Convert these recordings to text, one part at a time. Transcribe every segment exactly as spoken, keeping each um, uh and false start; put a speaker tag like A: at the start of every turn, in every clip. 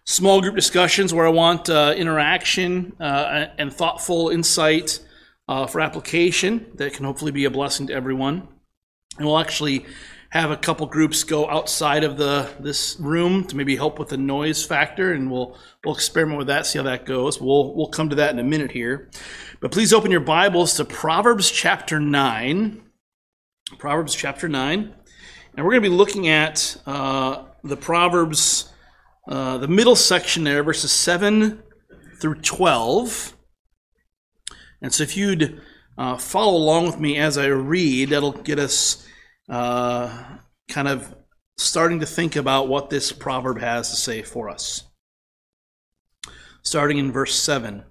A: small group discussions where I want uh, interaction uh, and thoughtful insight uh, for application that can hopefully be a blessing to everyone. And we'll actually have a couple groups go outside of the this room to maybe help with the noise factor, and we'll we'll experiment with that, see how that goes. We'll we'll come to that in a minute here. But please open your Bibles to Proverbs chapter nine. Proverbs chapter nine. And we're going to be looking at uh, the Proverbs, uh, the middle section there, verses seven through twelve. And so if you'd uh, follow along with me as I read, that'll get us uh, kind of starting to think about what this proverb has to say for us. Starting in verse seven.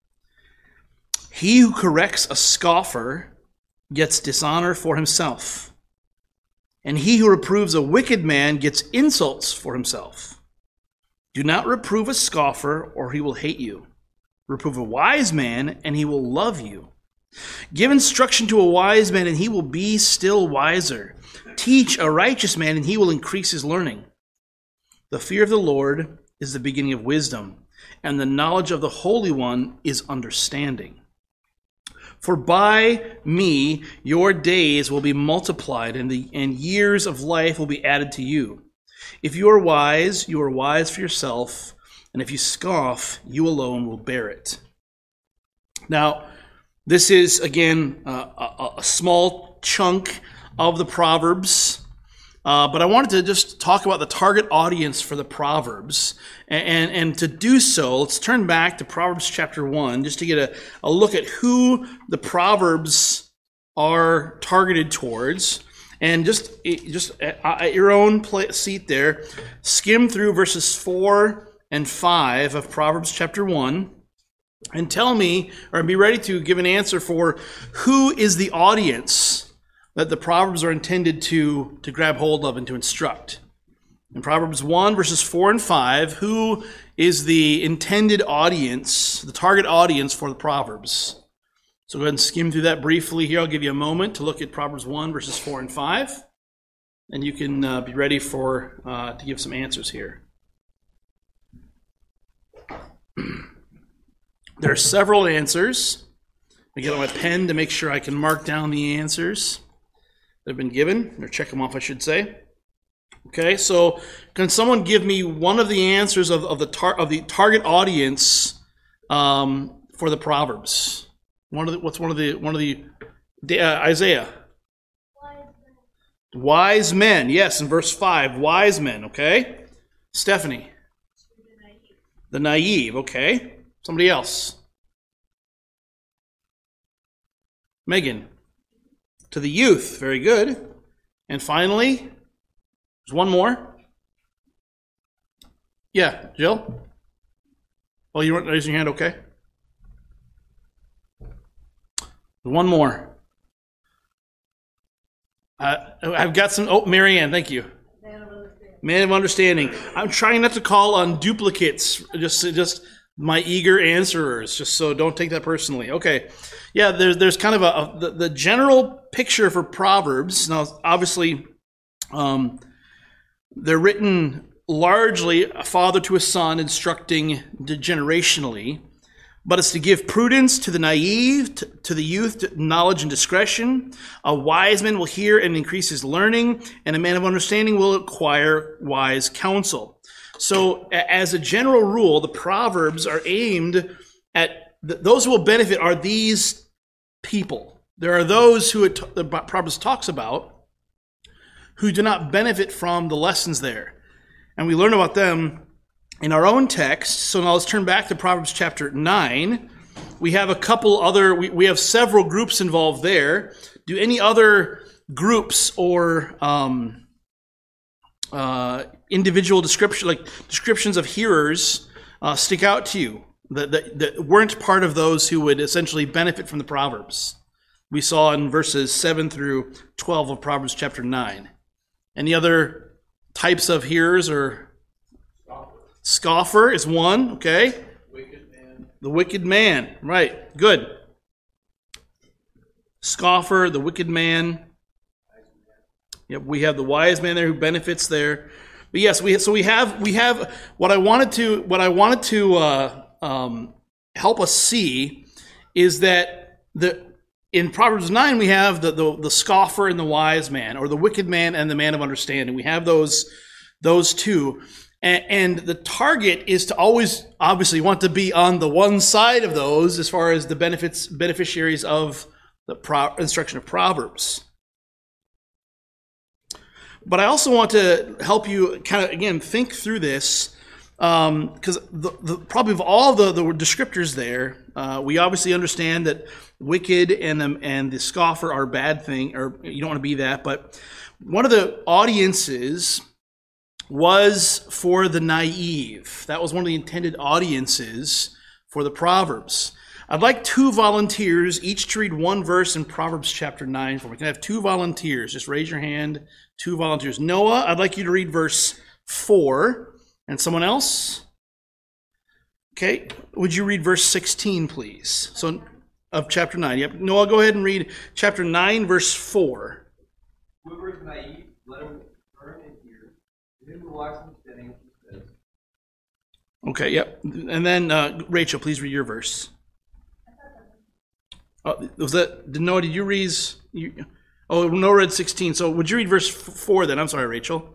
A: He who corrects a scoffer gets dishonor for himself, and he who reproves a wicked man gets insults for himself. Do not reprove a scoffer, or he will hate you. Reprove a wise man, and he will love you. Give instruction to a wise man, and he will be still wiser. Teach a righteous man, and he will increase his learning. The fear of the Lord is the beginning of wisdom, and the knowledge of the Holy One is understanding. For by me your days will be multiplied, and the and years of life will be added to you. If you are wise, you are wise for yourself, and if you scoff, you alone will bear it. Now, this is, again, uh, a, a small chunk of the Proverbs, uh, but I wanted to just talk about the target audience for the Proverbs. And, and, and to do so, let's turn back to Proverbs chapter one, just to get a, a look at who the Proverbs are targeted towards. And just, just at, at your own place, seat there, skim through verses four and five of Proverbs chapter one, and tell me, or be ready to give an answer for who is the audience that the Proverbs are intended to, to grab hold of and to instruct. In Proverbs one, verses four and five, who is the intended audience, the target audience for the Proverbs? So go ahead and skim through that briefly here. I'll give you a moment to look at Proverbs one, verses four and five, and you can uh, be ready for uh, to give some answers here. There are several answers. I get on my pen to make sure I can mark down the answers that have been given, or check them off, I should say. Okay, so can someone give me one of the answers of, of the tar, of the target audience um, for the Proverbs? One of the, what's one of the one of the uh, Isaiah? Wise men. Wise men, yes, in verse five, wise men. Okay, Stephanie. The naive. The naive. Okay. Somebody else. Megan. To the youth. Very good. And finally, there's one more. Yeah, Jill? Oh, you weren't raising your hand, okay? One more. Uh, I've got some, oh, Marianne, thank you. Man of understanding. Man of understanding. I'm trying not to call on duplicates, just, just my eager answerers, just so don't take that personally. Okay. Yeah, there's there's kind of a, a the, the general picture for Proverbs. Now, obviously, um, they're written largely a father to a son, instructing generationally, but it's to give prudence to the naive, to, to the youth, to knowledge and discretion. A wise man will hear and increase his learning, and a man of understanding will acquire wise counsel. So, as a general rule, the Proverbs are aimed at those who will benefit are these people. There are those who it, the Proverbs talks about who do not benefit from the lessons there. And we learn about them in our own text. So now let's turn back to Proverbs chapter nine. We have a couple other, we, we have several groups involved there. Do any other groups or um, uh, individual description, like descriptions of hearers uh, stick out to you? That, that, that weren't part of those who would essentially benefit from the Proverbs. We saw in verses seven through twelve of Proverbs chapter nine. Any other types of hearers? Or scoffer, scoffer is one, okay.
B: Wicked man.
A: The wicked man, right, good. Scoffer, the wicked man. Yep, we have the wise man there who benefits there. But yes, we so we have we have what I wanted to what I wanted to uh, um, help us see is that the in Proverbs nine we have the, the the scoffer and the wise man, or the wicked man and the man of understanding. We have those those two, and, and the target is to always obviously want to be on the one side of those as far as the benefits beneficiaries of the pro, instruction of Proverbs. But I also want to help you kind of, again, think through this, because um, the, the, probably of all the, the descriptors there, uh, we obviously understand that wicked and the, and the scoffer are a bad thing, or you don't want to be that. But one of the audiences was for the naive. That was one of the intended audiences for the Proverbs. I'd like two volunteers, each to read one verse in Proverbs chapter nine for me. Can I have two volunteers? Just raise your hand. Two volunteers. Noah, I'd like you to read verse four. And someone else? Okay. Would you read verse sixteen, please? So, of chapter nine. Yep. Noah, go ahead and read chapter nine, verse four.
B: Whoever is naive, let him turn and hear. To him who lacks understanding, he says.
A: Okay, yep. And then, uh, Rachel, please read your verse. Oh, was that, did Noah, did you read, you, oh, Noah read sixteen, so would you read verse four then? I'm sorry, Rachel.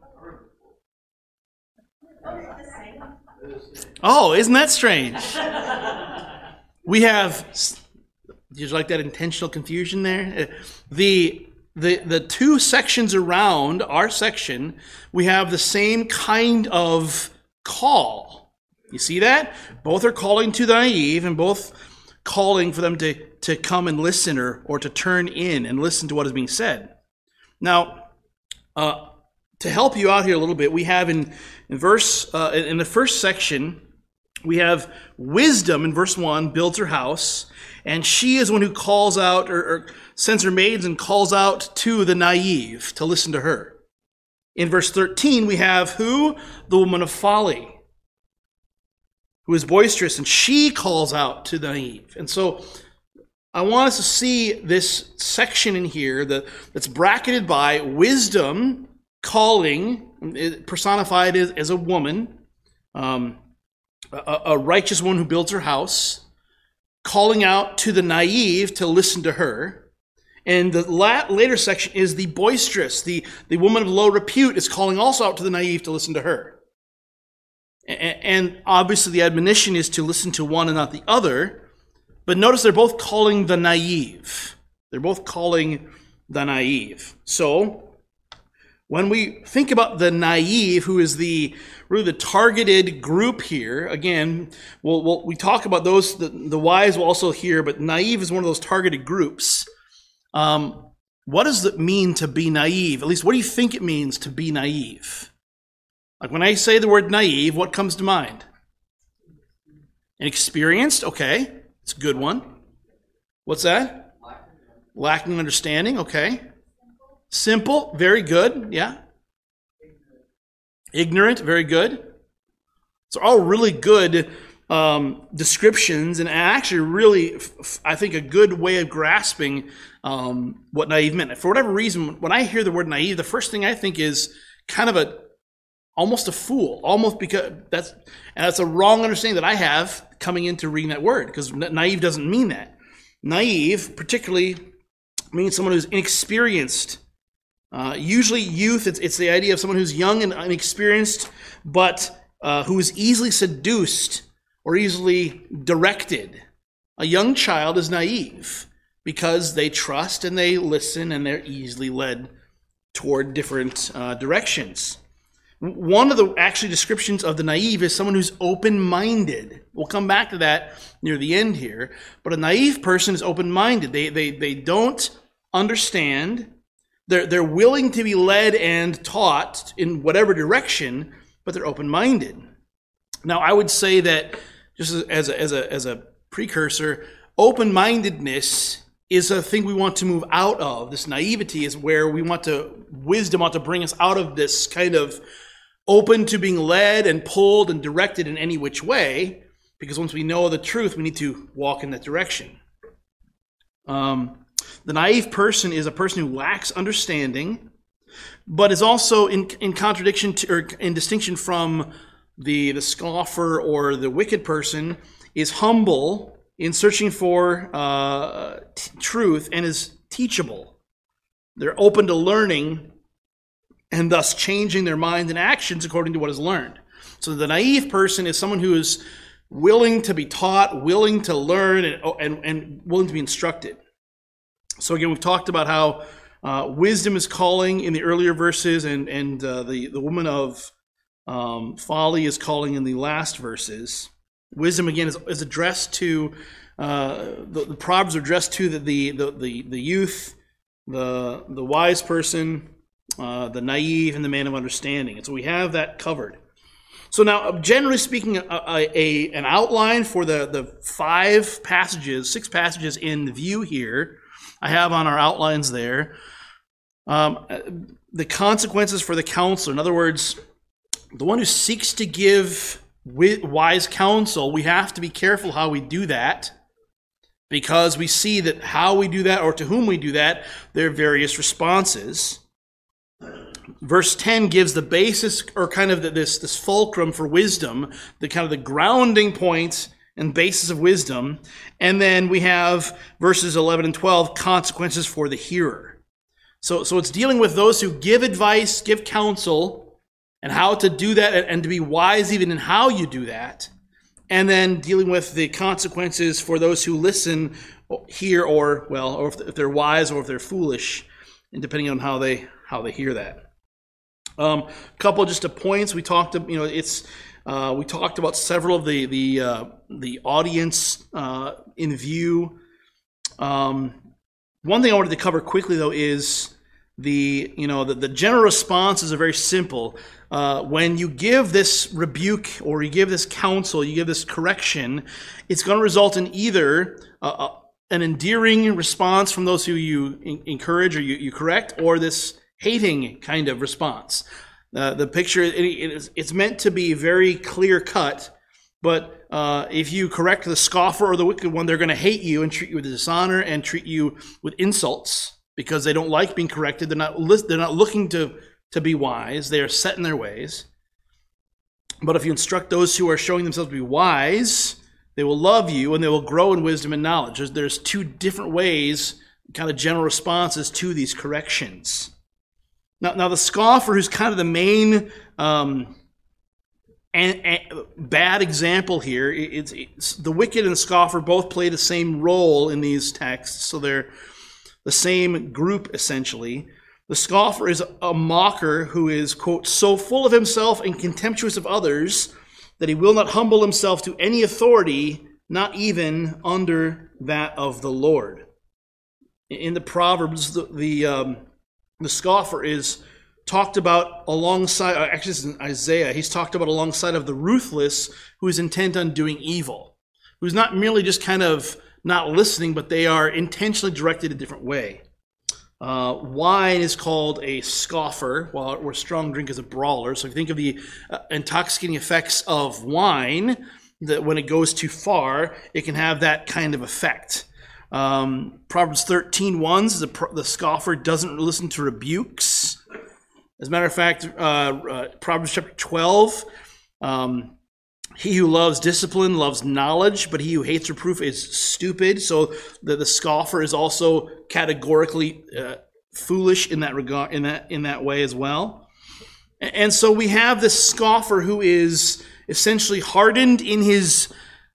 A: Oh, isn't that strange? We have, did you like that intentional confusion there? The, the, the two sections around our section, we have the same kind of call. You see that? Both are calling to the naive and both calling for them to, to come and listen or, or to turn in and listen to what is being said. Now, uh, to help you out here a little bit, we have in, in verse uh, in the first section, we have wisdom in verse one builds her house, and she is one who calls out or, or sends her maids and calls out to the naive to listen to her. In verse thirteen, we have who? The woman of folly, who is boisterous, and she calls out to the naive. And so I want us to see this section in here that, that's bracketed by wisdom calling, personified as, as a woman, um, a, a righteous one who builds her house, calling out to the naive to listen to her. And the la- later section is the boisterous, the, the woman of low repute is calling also out to the naive to listen to her. And obviously the admonition is to listen to one and not the other. But notice they're both calling the naive. They're both calling the naive. So when we think about the naive, who is the really the targeted group here, again, we'll, we'll, we talk about those, the, the wise will also hear, but naive is one of those targeted groups. Um, what does it mean to be naive? At least what do you think it means to be naive? Like when I say the word naive, what comes to mind? Inexperienced, okay. It's a good one. What's that? Lacking understanding, okay. Simple, very good, yeah. Ignorant, very good. So all really good um, descriptions, and actually really, I think, a good way of grasping um, what naive meant. For whatever reason, when I hear the word naive, the first thing I think is kind of a almost a fool, almost because that's, and that's a wrong understanding that I have coming into reading that word, because naive doesn't mean that. Naive particularly means someone who's inexperienced. Uh, usually youth, it's, it's the idea of someone who's young and inexperienced, but uh, who is easily seduced or easily directed. A young child is naive because they trust and they listen and they're easily led toward different uh, directions. One of the actually descriptions of the naive is someone who's open-minded. We'll come back to that near the end here. But a naive person is open-minded. They, they, they don't understand. They're, they're willing to be led and taught in whatever direction, but they're open-minded. Now, I would say that, just as a, as a, as a precursor, open-mindedness is a thing we want to move out of. This naivety is where we want to, wisdom ought to bring us out of this kind of open to being led and pulled and directed in any which way, because once we know the truth, we need to walk in that direction. Um, the naive person is a person who lacks understanding, but is also in, in contradiction to, or in distinction from the, the scoffer or the wicked person, is humble in searching for uh, t- truth and is teachable. They're open to learning and thus changing their minds and actions according to what is learned. So the naive person is someone who is willing to be taught, willing to learn, and, and, and willing to be instructed. So again, we've talked about how uh, wisdom is calling in the earlier verses, and, and uh, the, the woman of um, folly is calling in the last verses. Wisdom, again, is, is addressed to, uh, the, the Proverbs are addressed to the, the, the, the youth, the, the wise person, uh, the naive, and the man of understanding. And so we have that covered. So now, generally speaking, a, a, a, an outline for the, the five passages, six passages in view here, I have on our outlines there. Um, the consequences for the counselor. In other words, the one who seeks to give wise counsel, we have to be careful how we do that, because we see that how we do that, or to whom we do that, there are various responses. Verse ten gives the basis, or kind of this, this fulcrum for wisdom, the kind of the grounding point and basis of wisdom. And then we have verses eleven and twelve, consequences for the hearer. So, so it's dealing with those who give advice, give counsel, and how to do that, and to be wise even in how you do that. And then dealing with the consequences for those who listen, hear, or, well, or if they're wise or if they're foolish, and depending on how they how they hear that. Um, a couple just of points we talked. You know, it's uh, we talked about several of the the uh, the audience uh, in view. Um, one thing I wanted to cover quickly though is the you know the, the general responses are very simple. Uh, when you give this rebuke or you give this counsel, you give this correction, it's going to result in either uh, an endearing response from those who you in- encourage or you, you correct, or this hating kind of response. Uh, the picture, it, it is, it's meant to be very clear cut, but uh, if you correct the scoffer or the wicked one, they're going to hate you and treat you with dishonor and treat you with insults because they don't like being corrected. They're not, they're not looking to, to be wise. They are set in their ways. But if you instruct those who are showing themselves to be wise, they will love you and they will grow in wisdom and knowledge. There's, there's two different ways, kind of general responses to these corrections. Now, now the scoffer, who's kind of the main um, and, and bad example here, it's, it's the wicked and the scoffer both play the same role in these texts, so they're the same group essentially. The scoffer is a mocker who is, quote, so full of himself and contemptuous of others that he will not humble himself to any authority, not even under that of the Lord. In the Proverbs, the the, um, the scoffer is talked about alongside, actually it's in Isaiah, he's talked about alongside of the ruthless who is intent on doing evil, who's not merely just kind of not listening, but they are intentionally directed a different way. Uh, wine is called a scoffer, while where strong drink is a brawler. So if you think of the uh, intoxicating effects of wine, that when it goes too far, it can have that kind of effect. Um, Proverbs thirteen one says the, the scoffer doesn't listen to rebukes. As a matter of fact, uh, uh, Proverbs chapter twelve, um, he who loves discipline loves knowledge, but he who hates reproof is stupid. So the, the scoffer is also categorically uh, foolish in that regard, in that in that way as well. And so we have this scoffer who is essentially hardened in his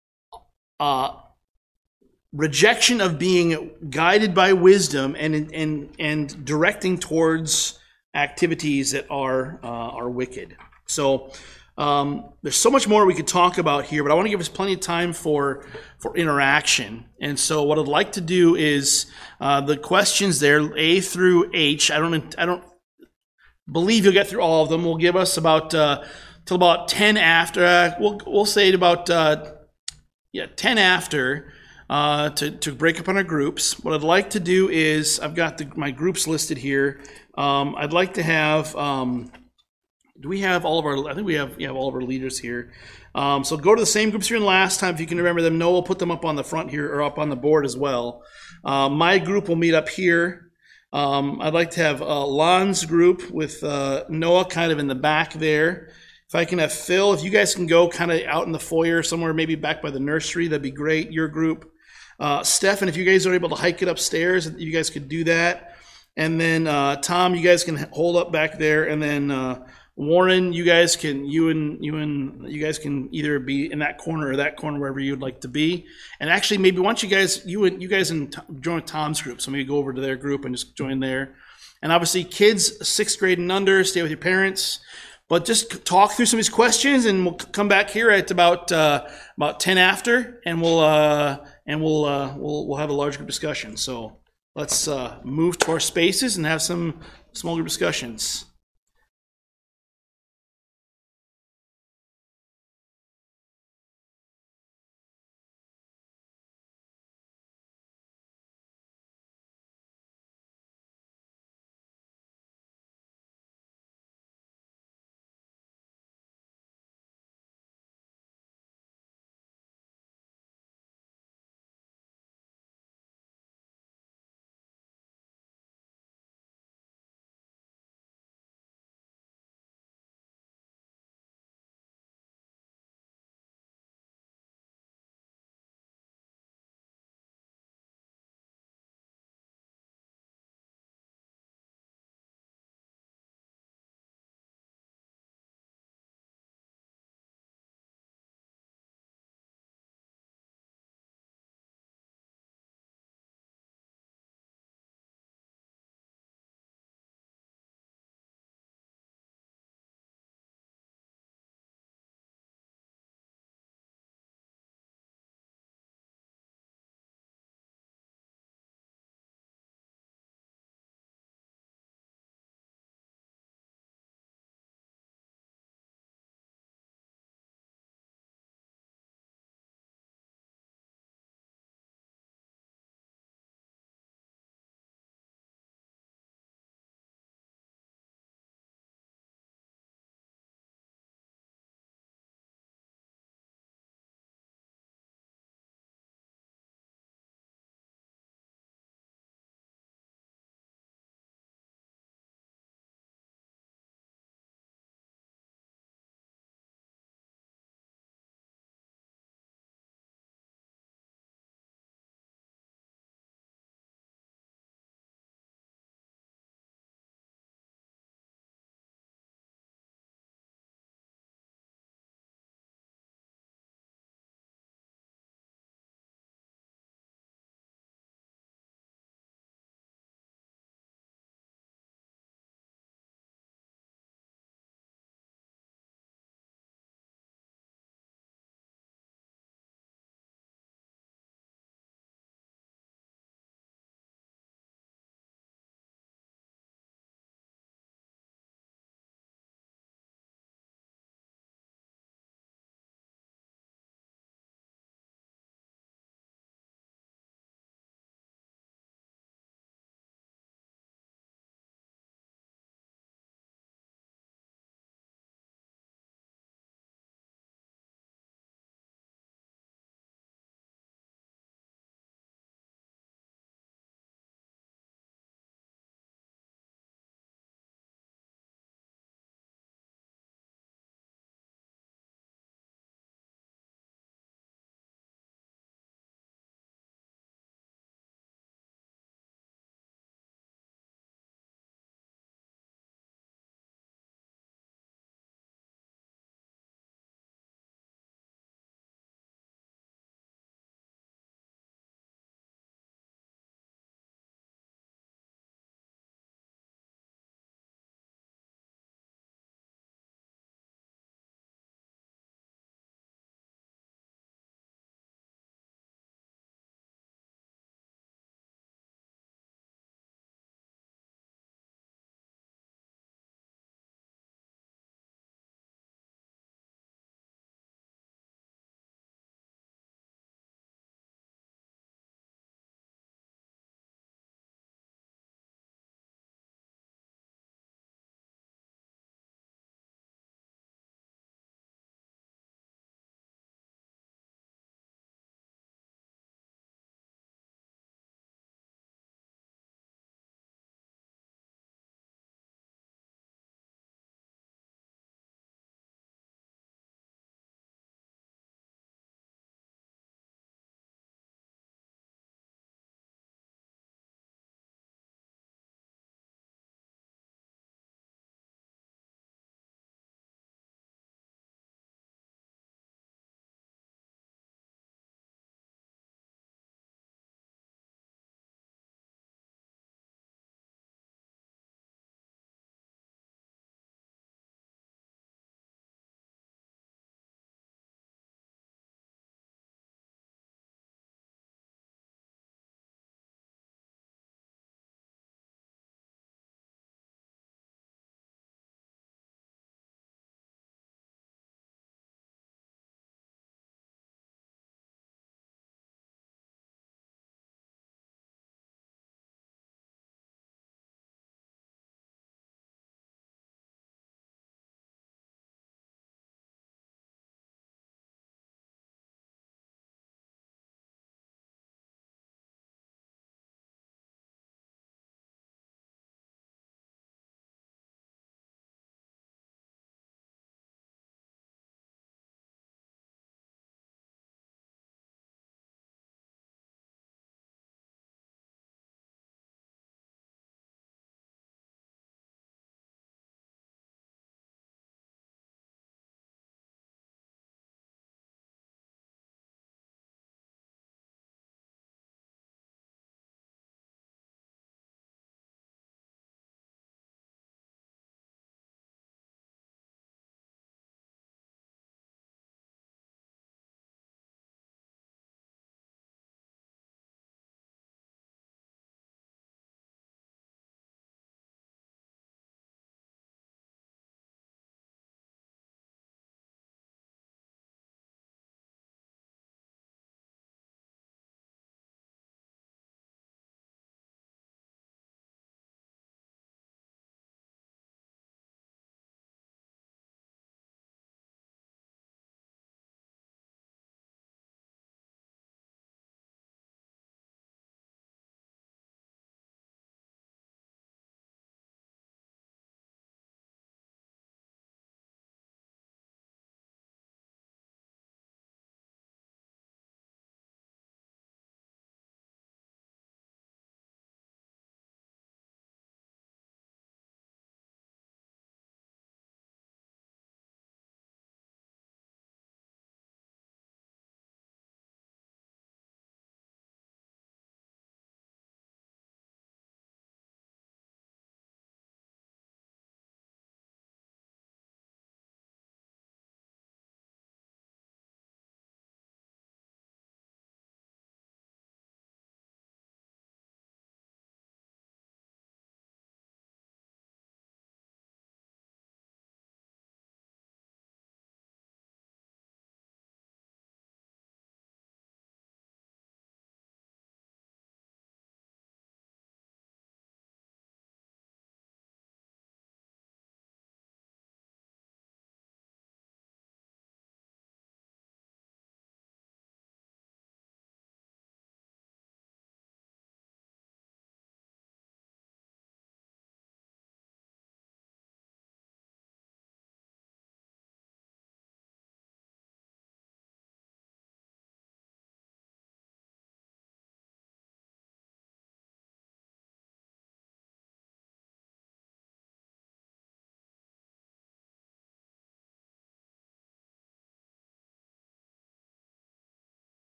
A: uh, rejection of being guided by wisdom and and and directing towards activities that are uh, are wicked. So um, there's so much more we could talk about here, but I want to give us plenty of time for for interaction. And so what I'd like to do is uh, the questions there, A through H. I don't I don't believe you'll get through all of them. We'll give us about uh, till about ten after. Uh, we'll we'll say it about uh, yeah ten after. Uh, to, to break up on our groups. What I'd like to do is, I've got the, my groups listed here. Um, I'd like to have, um, do we have all of our, I think we have, we have all of our leaders here. Um, so go to the same groups you're in last time, if you can remember them. No, we'll put them up on the front here, or up on the board as well. Uh, my group will meet up here. Um, I'd like to have uh, Lon's group with uh, Noah kind of in the back there. If I can have Phil, if you guys can go kind of out in the foyer somewhere, maybe back by the nursery, that'd be great. Your group. Uh, Stefan, if you guys are able to hike it upstairs, you guys could do that. And then uh, Tom, you guys can hold up back there. And then uh, Warren, you guys can you and you and you guys can either be in that corner or that corner, wherever you'd like to be. And actually, maybe once you guys you and you guys and join Tom's group, so maybe go over to their group and just join there. And obviously, kids sixth grade and under, stay with your parents. But just talk through some of these questions, and we'll come back here at about uh, about ten after, and we'll uh, and we'll uh, we'll we'll have a large group discussion. So let's uh, move to our spaces and have some small group discussions.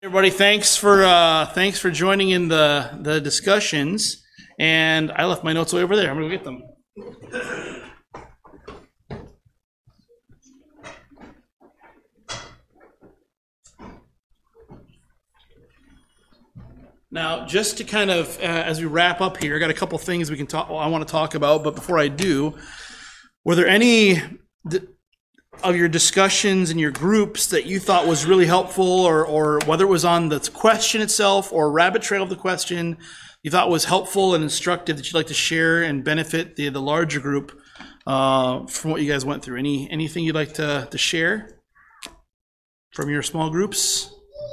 A: Everybody, thanks for uh, thanks for joining in the the discussions. And I left my notes way over there. I'm gonna go get them. Now, just to kind of, uh, as we wrap up here, I got a couple things we can talk. I want to talk about, but before I do, were there any th- of your discussions in your groups that you thought was really helpful, or, or whether it was on the question itself or rabbit trail of the question, you thought was helpful and instructive that you'd like to share and benefit the the larger group uh, from what you guys went through? Any anything you'd like to to share from your small groups?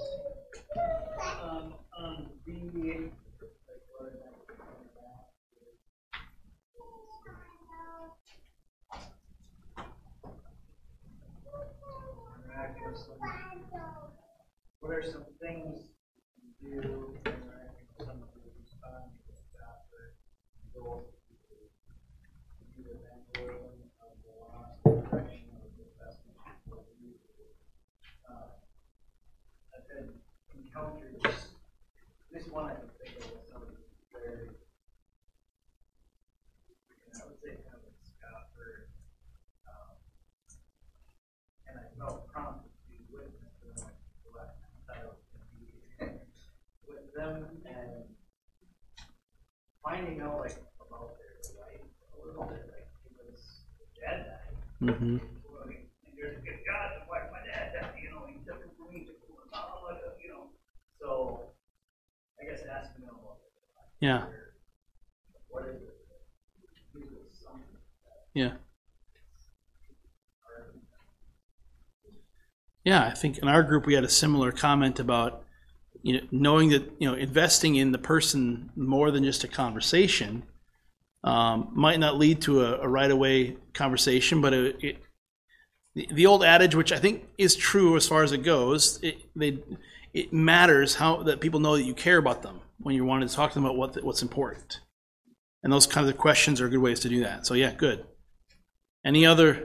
C: What are some things you do when interacting with someone who responds to the doctor and goals to do evangelism of the lost direction of the investment for you? Uh, I've had encounters, this one I can think of with somebody who's very, I would say kind of a scoffer, um, and I felt prompted to be witness to them. With them and finding out like about their life a little bit, like because dad died.
A: Mm-hmm.
C: Well, I mean, there's a good God, that's why my dad died, you know, he took it from me, took it from my mom, like, you know. So I guess asking them about their life.
A: Yeah.
C: What is it? Usually something like that.
A: Yeah. Yeah, I think in our group we had a similar comment about, you know, knowing that, you know, investing in the person more than just a conversation um, might not lead to a, a right away conversation, but it, it, the, the old adage, which I think is true as far as it goes, it, they, it matters how that people know that you care about them when you're wanting to talk to them about what what's important, and those kinds of questions are good ways to do that. So yeah, good. Any other?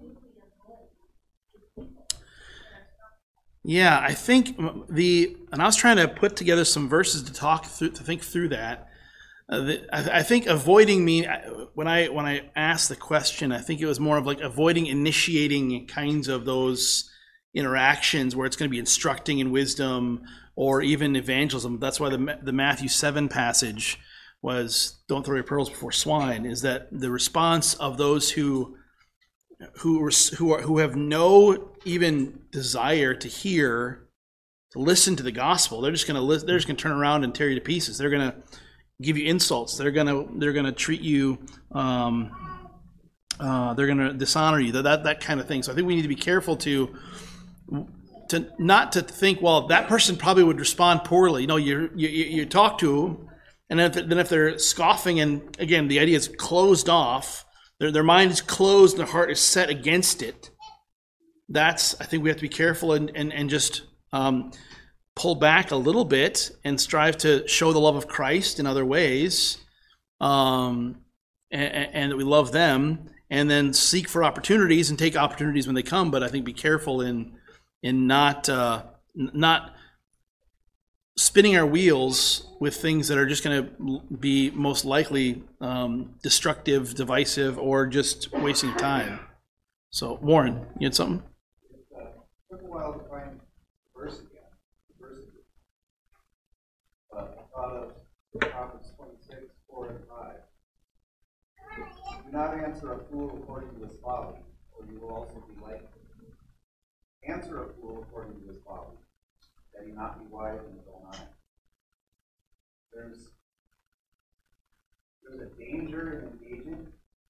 A: Yeah, I think the, and I was trying to put together some verses to talk through, to think through that. Uh, the, I, I think avoiding me, when I when I asked the question, I think it was more of like avoiding initiating kinds of those interactions where it's going to be instructing in wisdom or even evangelism. That's why the the Matthew seven passage was, don't throw your pearls before swine, is that the response of those who who who are who have no even desire to hear, to listen to the gospel. They're just going to listen, they're just going to turn around and tear you to pieces. They're going to give you insults. They're going to they're going to treat you. Um, uh, they're going to dishonor you. That, that that kind of thing. So I think we need to be careful to to not to think, well, that person probably would respond poorly. You know, you you you talk to them, and then if, then if they're scoffing, and again the idea is closed off. Their, their mind is closed and their heart is set against it. That's, I think we have to be careful and, and, and just um, pull back a little bit and strive to show the love of Christ in other ways, um, and, and that we love them, and then seek for opportunities and take opportunities when they come. But I think be careful in in not uh, not spinning our wheels with things that are just going to be most likely um, destructive, divisive, or just wasting time. So, Warren, you had something?
D: It uh, took a while to find the verse again, the verse again. But I thought of Proverbs twenty-six, four and five. Do not answer a fool according to his folly, or you will also be like him. Answer a fool according to his folly, that he not be wise in his own eyes. There's, there's a danger in engaging,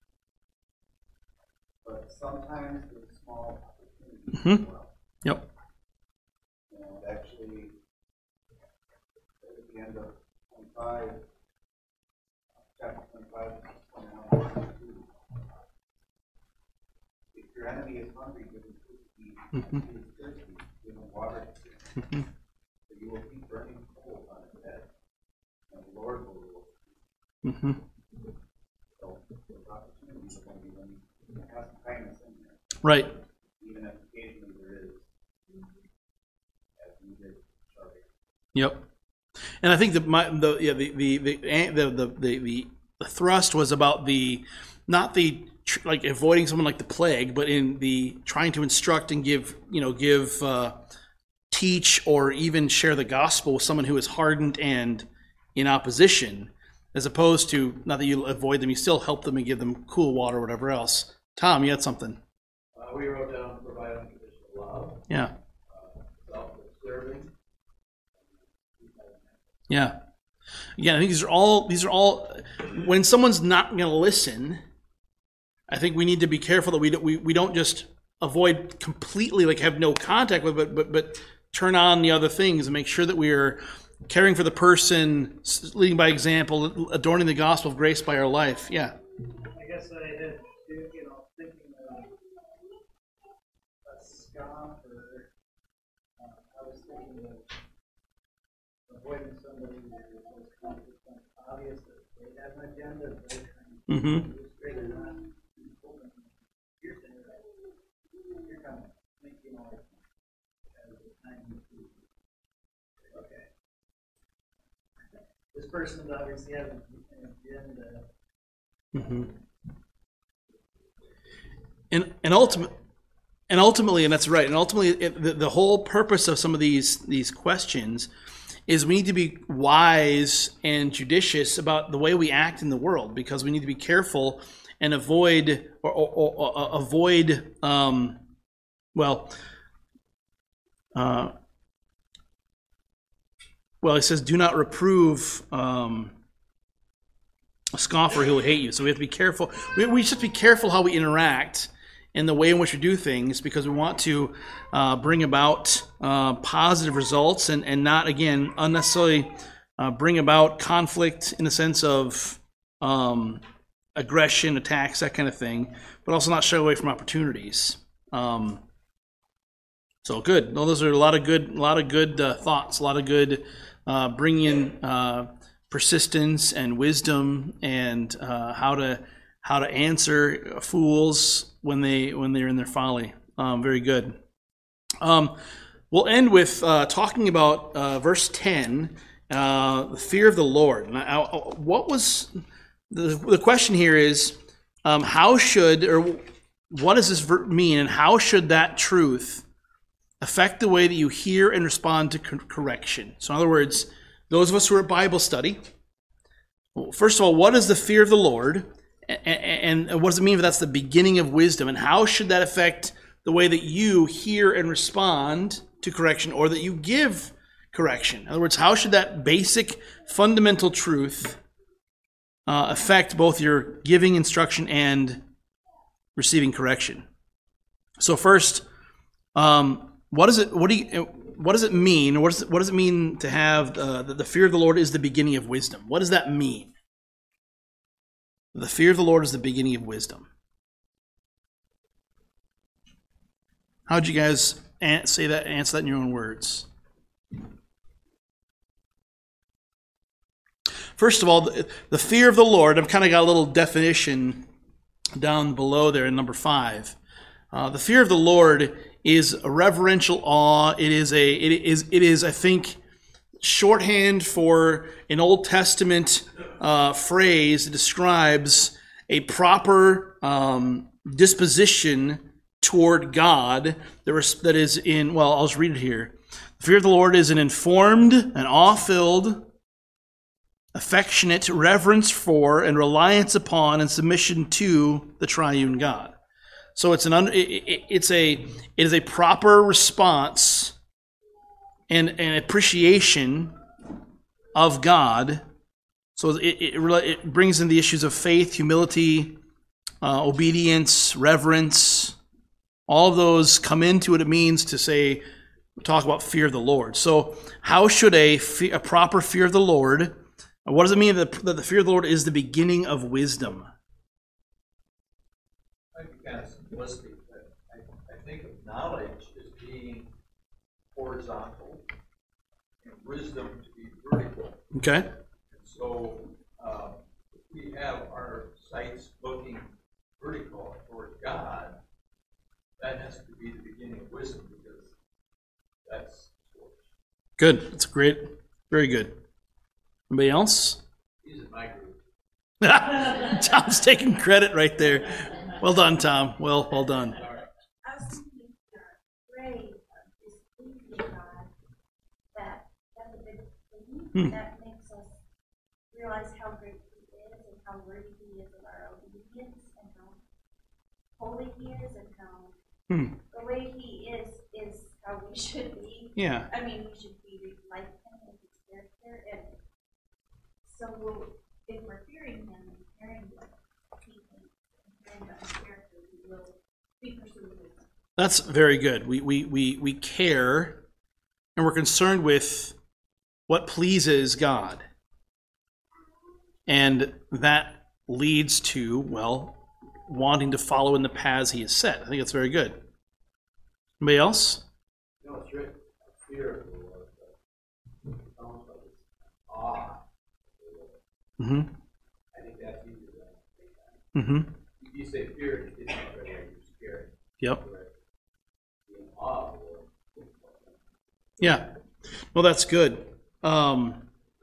D: but sometimes there's small opportunities
A: Mm-hmm.
D: as well.
A: Yep.
D: And actually, at the end of twenty-five, chapter twenty-five, twenty-one, twenty-two, if your enemy is hungry, give him food to eat.
A: Mm-hmm.
D: If he is thirsty, give him water to drink.
A: Mm-hmm.
D: So you will keep burning coals on his head, and the Lord will rule.
A: Mm-hmm.
D: So those opportunities are going to be when you have some kindness in there,
A: Right.
D: even if occasionally there is, as needed, sharp
A: Yep. And I think that my the yeah the the the the the, the, the, the thrust was about the not the tr- like avoiding someone like the plague, but in the trying to instruct and give you know give uh, teach or even share the gospel with someone who is hardened and in opposition, as opposed to not that you avoid them, you still help them and give them cool water or whatever else. Tom, you had something.
D: Uh, we wrote down provide unconditional love,
A: Yeah.
D: uh, self-serving.
A: Yeah. Again, I think these are all these are all when someone's not going to listen, I think we need to be careful that we don't, we, we don't just avoid completely, like have no contact with, but but but turn on the other things and make sure that we are caring for the person, leading by example, adorning the gospel of grace by our life. Yeah.
C: I guess I had, you know, thinking of a scoffer. Uh, I was thinking of avoiding somebody who was kind of obvious that they have an agenda. They're trying to
A: Mm-hmm.
C: illustrate or not. You're saying that you're kind of thinking like as a time to okay. This person obviously has an agenda.
A: Mm-hmm. And and ultimate, and ultimately, and that's right. And ultimately, it, the, the whole purpose of some of these these questions is we need to be wise and judicious about the way we act in the world, because we need to be careful and avoid or, or, or, or avoid um, well. Uh, well, it says, "Do not reprove um, a scoffer who will hate you." So we have to be careful. We, we should be careful how we interact in the way in which we do things, because we want to uh, bring about uh, positive results and, and not, again, unnecessarily uh, bring about conflict in the sense of um, aggression, attacks, that kind of thing, but also not shy away from opportunities. Um, so good. No, those are a lot of good, a lot of good uh, thoughts, a lot of good uh, bringing in uh, persistence and wisdom and uh, how to how to answer fools when they when they're in their folly. Um, very good. Um, we'll end with uh, talking about uh, verse ten, uh, the fear of the Lord. Now, what was the the question here is um, how should or what does this mean, and how should that truth affect the way that you hear and respond to cor- correction? So, in other words, those of us who are at Bible study, well, first of all, what is the fear of the Lord? And what does it mean if that's the beginning of wisdom? And how should that affect the way that you hear and respond to correction, or that you give correction? In other words, how should that basic fundamental truth uh, affect both your giving instruction and receiving correction? So first, um, what does it what do you what does it mean? What does it, what does it mean to have uh, the, the fear of the Lord is the beginning of wisdom? What does that mean? The fear of the Lord is the beginning of wisdom. How'd you guys say that? Answer that in your own words. First of all, the, the fear of the Lord. I've kind of got a little definition down below there in number five. Uh, the fear of the Lord is a reverential awe. It is a. It is. It is. I think, shorthand for an Old Testament uh, phrase that describes a proper um, disposition toward God that is in, well, I'll just read it here. The fear of the Lord is an informed, an awe-filled, affectionate reverence for and reliance upon and submission to the triune God. So it's an it, it, it's a it is a proper response and an appreciation of God. So it, it, it brings in the issues of faith, humility, uh, obedience, reverence. All of those come into what it means to say, talk about fear of the Lord. So how should a, a proper fear of the Lord, what does it mean that the, that the fear of the Lord is the beginning of wisdom?
E: I think kind of simplistic, but I, I think of knowledge as being horizontal and wisdom to be vertical.
A: Okay.
E: And so uh, if we have our sights looking vertical toward God, that has to be the beginning of wisdom, because that's
A: Good. That's a great, Very good. Anybody else?
E: He's in my group.
A: Tom's taking credit right there. Well done, Tom. Well, well done.
F: I was thinking, uh, Ray is pleasing God. That that's a big thing.
A: Hmm.
F: That makes us realize how great He is and how worthy He is of our obedience and how holy He is and how
A: Hmm.
F: the way He is is how we should be.
A: Yeah.
F: I mean, we should be like Him and His character, and so we'll, if we're fearing Him and hearing what He thinks and hearing about His character, we will be pursuing Him.
A: That's very good. We, we, we, we care and we're concerned with what pleases God. And that leads to, well, wanting to follow in the paths He has set. I think it's very good. Anybody else?
E: No, it's right. Fear of the Lord. But it's almost like it's awe.
A: Mm-hmm.
E: I think that's easier than
A: Mm-hmm.
E: if you say fear, it's not right away. You're scared.
A: Yep.
E: In awe of the Lord.
A: Yeah. Well, that's good. Um,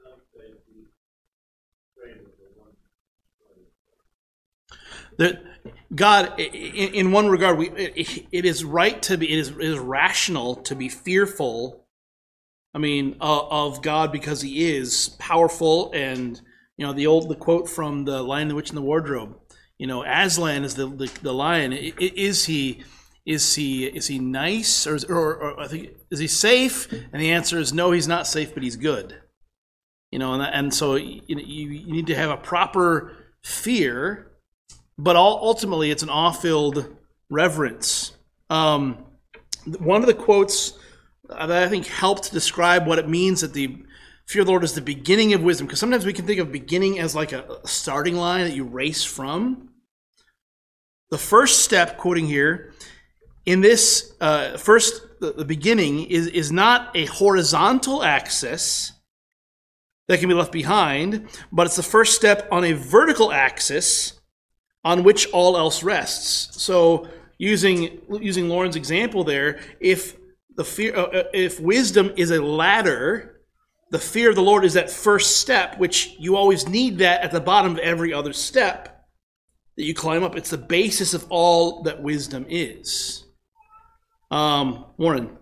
A: that God, in, in one regard, we it, it is right to be, it is, it is rational to be fearful. I mean, uh, of God because He is powerful, and you know the old the quote from the Lion, the Witch, and the Wardrobe. You know, Aslan is the the, the lion. I- I- Is he is he is he nice or, is, or or I think is he safe? And the answer is no. He's not safe, but he's good. You know, and and so you, you, you need to have a proper fear. But all, ultimately, it's an awe-filled reverence. Um, one of the quotes that I think helped describe what it means that the fear of the Lord is the beginning of wisdom, because sometimes we can think of beginning as like a starting line that you race from. The first step, quoting here, in this uh, first, the, the beginning is, is not a horizontal axis that can be left behind, but it's the first step on a vertical axis on which all else rests. So, using using Lauren's example there, if the fear, uh, if wisdom is a ladder, the fear of the Lord is that first step, which you always need that at the bottom of every other step that you climb up. It's the basis of all that wisdom is. Um, Warren.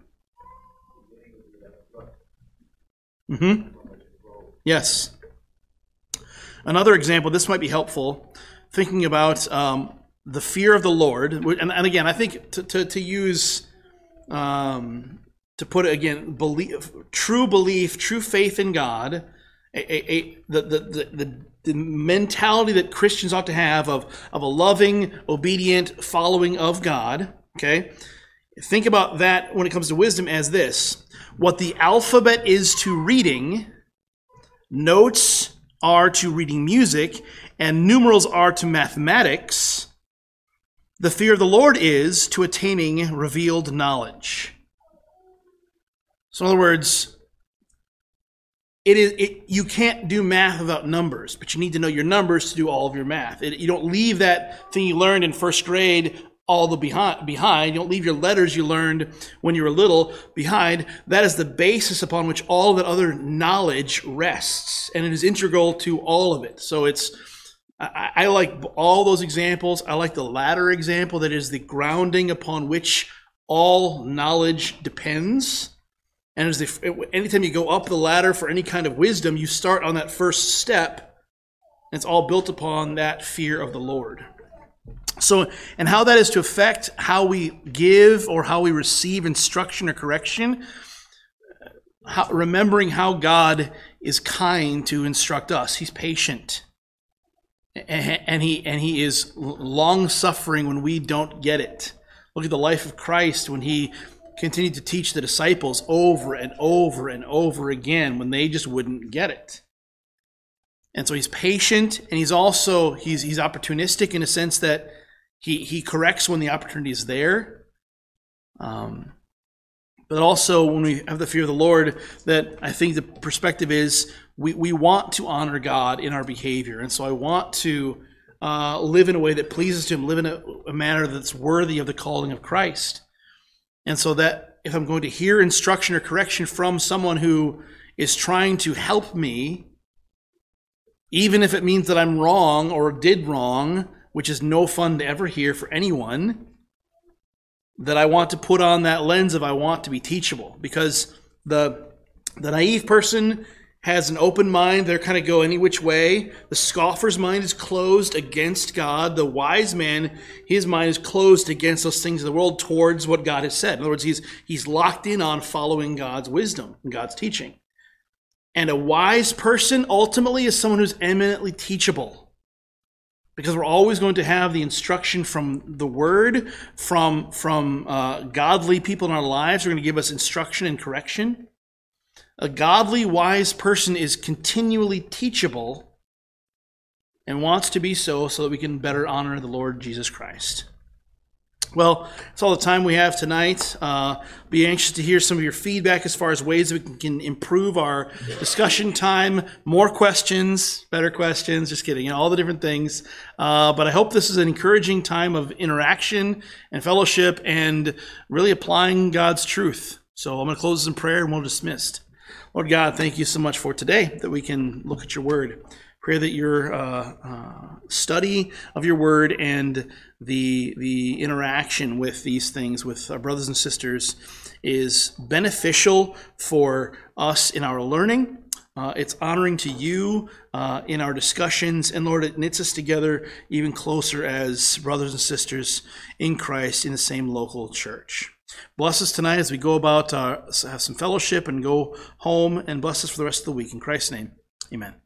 A: Mm-hmm. Yes. Another example. This might be helpful. Thinking about um, the fear of the Lord, and, and again, I think to to, to use um, to put it again, belief, true belief, true faith in God, a, a, a, the, the the the mentality that Christians ought to have of of a loving, obedient following of God. Okay, think about that when it comes to wisdom as this: what the alphabet is to reading, notes are to reading music, and numerals are to mathematics, the fear of the Lord is to attaining revealed knowledge. So in other words, it is it, you can't do math without numbers, but you need to know your numbers to do all of your math. It, you don't leave that thing you learned in first grade all the behind, behind. You don't leave your letters you learned when you were little behind. That is the basis upon which all that other knowledge rests, and it is integral to all of it. So it's I, I like all those examples. I like the latter example, that is the grounding upon which all knowledge depends. And as the, anytime you go up the ladder for any kind of wisdom, you start on that first step, and it's all built upon that fear of the Lord. So, and how that is to affect how we give or how we receive instruction or correction, how, remembering how God is kind to instruct us. He's patient. And he and he is long-suffering when we don't get it. Look at the life of Christ when he continued to teach the disciples over and over and over again when they just wouldn't get it. And so he's patient, and he's also he's he's opportunistic in a sense that he he corrects when the opportunity is there. Um, but also when we have the fear of the Lord, that I think the perspective is we, we want to honor God in our behavior. And so I want to uh, live in a way that pleases to him, live in a, a manner that's worthy of the calling of Christ. And so that if I'm going to hear instruction or correction from someone who is trying to help me, even if it means that I'm wrong or did wrong, which is no fun to ever hear for anyone, that I want to put on that lens of I want to be teachable. Because the, the naive person has an open mind. They're kind of go any which way. The scoffer's mind is closed against God. The wise man, his mind is closed against those things of the world towards what God has said. In other words, he's, he's locked in on following God's wisdom and God's teaching. And a wise person ultimately is someone who's eminently teachable. Because we're always going to have the instruction from the Word, from, from uh, godly people in our lives who are going to give us instruction and correction. A godly, wise person is continually teachable and wants to be so so that we can better honor the Lord Jesus Christ. Well, that's all the time we have tonight. Uh, be anxious to hear some of your feedback as far as ways that we can improve our discussion time, more questions, better questions, just kidding, you know, all the different things. Uh, but I hope this is an encouraging time of interaction and fellowship and really applying God's truth. So I'm going to close this in prayer and we'll dismiss. Lord God, thank you so much for today that we can look at your word. Pray that your uh, uh, study of your word and the the interaction with these things with our brothers and sisters is beneficial for us in our learning. Uh, it's honoring to you uh, in our discussions. And Lord, it knits us together even closer as brothers and sisters in Christ in the same local church. Bless us tonight as we go about, uh, have some fellowship and go home, and bless us for the rest of the week. In Christ's name, amen.